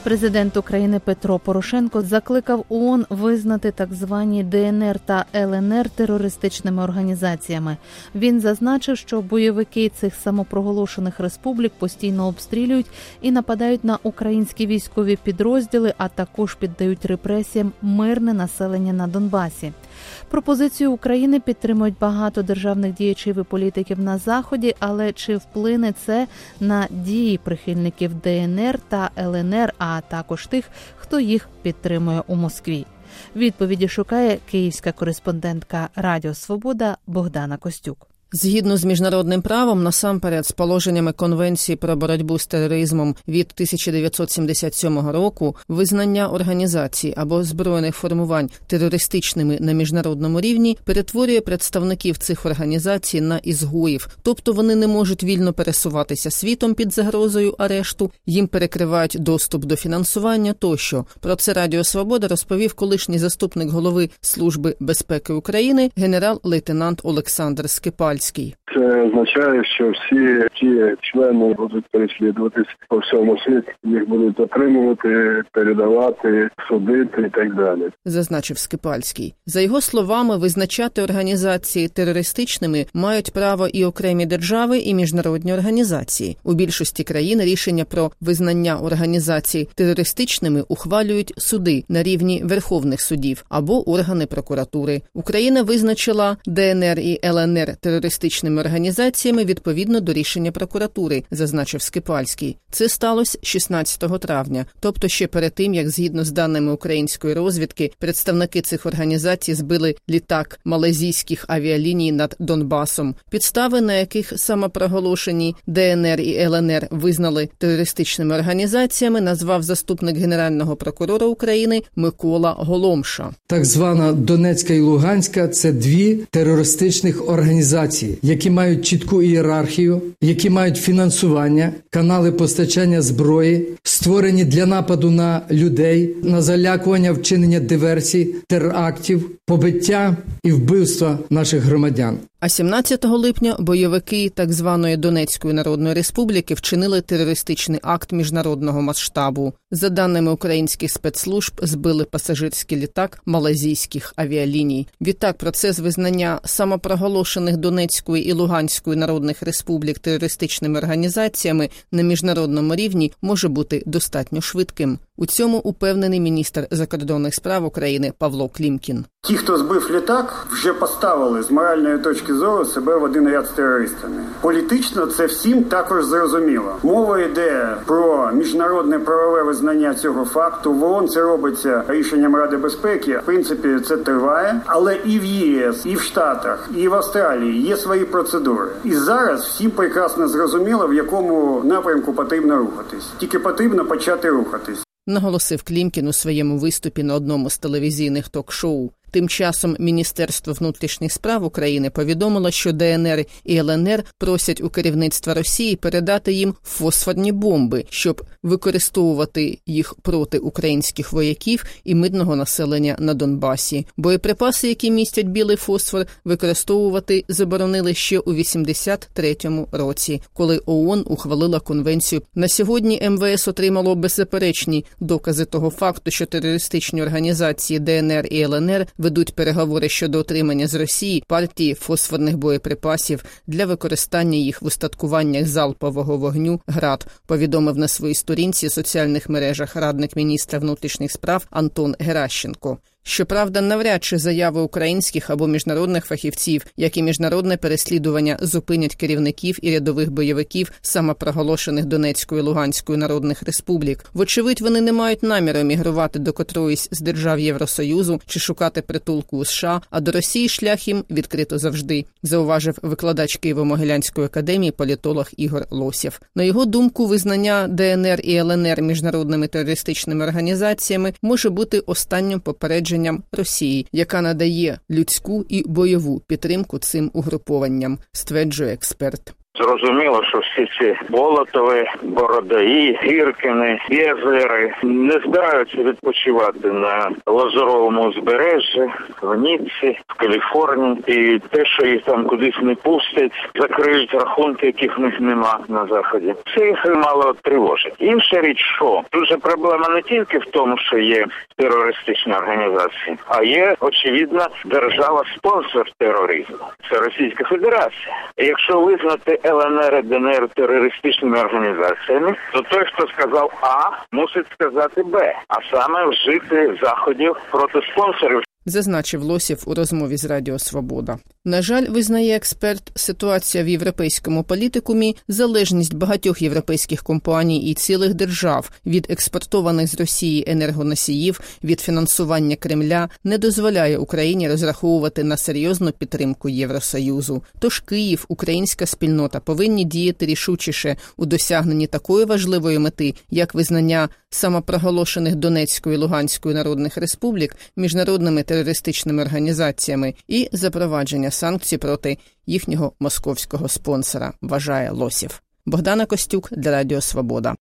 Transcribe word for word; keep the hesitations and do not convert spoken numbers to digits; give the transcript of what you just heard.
Президент України Петро Порошенко закликав ООН визнати так звані ДНР та ЛНР терористичними організаціями. Він зазначив, що бойовики цих самопроголошених республік постійно обстрілюють і нападають на українські військові підрозділи, а також піддають репресіям мирне населення на Донбасі. Пропозицію України підтримують багато державних діячів і політиків на Заході, але чи вплине це на дії прихильників ДНР та ЛНР, а також тих, хто їх підтримує у Москві? Відповіді шукає київська кореспондентка Радіо Свобода Богдана Костюк. Згідно з міжнародним правом, насамперед з положеннями Конвенції про боротьбу з тероризмом від тисяча дев'ятсот сімдесят сьомого року, визнання організацій або збройних формувань терористичними на міжнародному рівні перетворює представників цих організацій на ізгоїв, тобто вони не можуть вільно пересуватися світом під загрозою арешту, їм перекривають доступ до фінансування тощо. Про це Радіо Свобода розповів колишній заступник голови Служби безпеки України генерал-лейтенант Олександр Скипальський. Це означає, що всі ті члени будуть переслідуватись по всьому світі, їх будуть затримувати, передавати, судити і так далі. Зазначив Скипальський. За його словами, визначати організації терористичними мають право і окремі держави, і міжнародні організації. У більшості країн рішення про визнання організацій терористичними ухвалюють суди на рівні верховних судів або органи прокуратури. Україна визначила ДНР і ЛНР терористичними організаціями відповідно до рішення прокуратури, зазначив Скипальський. Це сталося шістнадцятого травня, тобто ще перед тим, як згідно з даними української розвідки, представники цих організацій збили літак малайзійських авіаліній над Донбасом, підстави на яких самопроголошені ДНР і ЛНР визнали терористичними організаціями, назвав заступник Генерального прокурора України Микола Голомша. Так звана Донецька і Луганська – це дві терористичних організації, які мають чітку ієрархію, які мають фінансування, канали постачання зброї, створені для нападу на людей, на залякування, вчинення диверсій, терактів, побиття і вбивства наших громадян. А сімнадцятого липня бойовики так званої Донецької Народної Республіки вчинили терористичний акт міжнародного масштабу. За даними українських спецслужб, збили пасажирський літак малайзійських авіаліній. Відтак, процес визнання самопроголошених Донецької і Луганської народних республік терористичними організаціями на міжнародному рівні може бути достатньо швидким. У цьому упевнений міністр закордонних справ України Павло Клімкін. Ті, хто збив літак, вже поставили з моральної точки зору себе в один ряд з терористами. Політично це всім також зрозуміло. Мова йде про міжнародне правове визнання цього факту. В ООН це робиться рішенням Ради безпеки. В принципі, це триває. Але і в ЄС, і в Штатах, і в Австралії є свої процедури. І зараз всім прекрасно зрозуміло, в якому напрямку потрібно рухатись. Тільки потрібно почати рухатись. Наголосив Клімкін у своєму виступі на одному з телевізійних ток-шоу. Тим часом Міністерство внутрішніх справ України повідомило, що ДНР і ЛНР просять у керівництва Росії передати їм фосфорні бомби, щоб використовувати їх проти українських вояків і мирного населення на Донбасі. Боєприпаси, які містять білий фосфор, використовувати заборонили ще у вісімдесят третьому році, коли ООН ухвалила конвенцію. На сьогодні ем ве ес отримало беззаперечні докази того факту, що терористичні організації ДНР і ЛНР ведуть переговори щодо отримання з Росії партії фосфорних боєприпасів для використання їх в устаткуваннях залпового вогню «Град», повідомив на своїй сторінці в соціальних мережах радник міністра внутрішніх справ Антон Геращенко. Щоправда, навряд чи заяви українських або міжнародних фахівців, як і міжнародне переслідування, зупинять керівників і рядових бойовиків самопроголошених Донецької і Луганської народних республік. Вочевидь, вони не мають наміру емігрувати до котроїсь з держав Євросоюзу чи шукати притулку у США, а до Росії шлях їм відкрито завжди, зауважив викладач Києво-Могилянської академії політолог Ігор Лосєв. На його думку, визнання ДНР і ЛНР міжнародними терористичними організаціями може бути останнім попередженням Росії, яка надає людську і бойову підтримку цим угрупованням, стверджує експерт. Зрозуміло, що всі ці Болотови, Бородаї, Гіркіни, Єзери не збираються відпочивати на Лазуровому узбережжі, в Ніцці, в Каліфорнії. І те, що їх там кудись не пустять, закриють рахунки, яких в них нема на Заході. Це їх мало тривожить. Інша річ, що тут же проблема не тільки в тому, що є терористичні організації, а є, очевидно, держава-спонсор тероризму. Це Російська Федерація. І якщо визнати Л Н Р і Д Н Р терористичними організаціями, то той, хто сказав А, мусить сказати Б, а саме вжити заходів проти спонсорів. Зазначив Лосєв у розмові з Радіо Свобода. На жаль, визнає експерт, ситуація в європейському політикумі, залежність багатьох європейських компаній і цілих держав від експортованих з Росії енергоносіїв, від фінансування Кремля не дозволяє Україні розраховувати на серйозну підтримку Євросоюзу. Тож Київ, українська спільнота повинні діяти рішучіше у досягненні такої важливої мети, як визнання самопроголошених Донецької і Луганської народних республік міжнародними терористичними організаціями і запровадження санкцій проти їхнього московського спонсора, вважає Лосєв. Богдана Костюк для Радіо Свобода.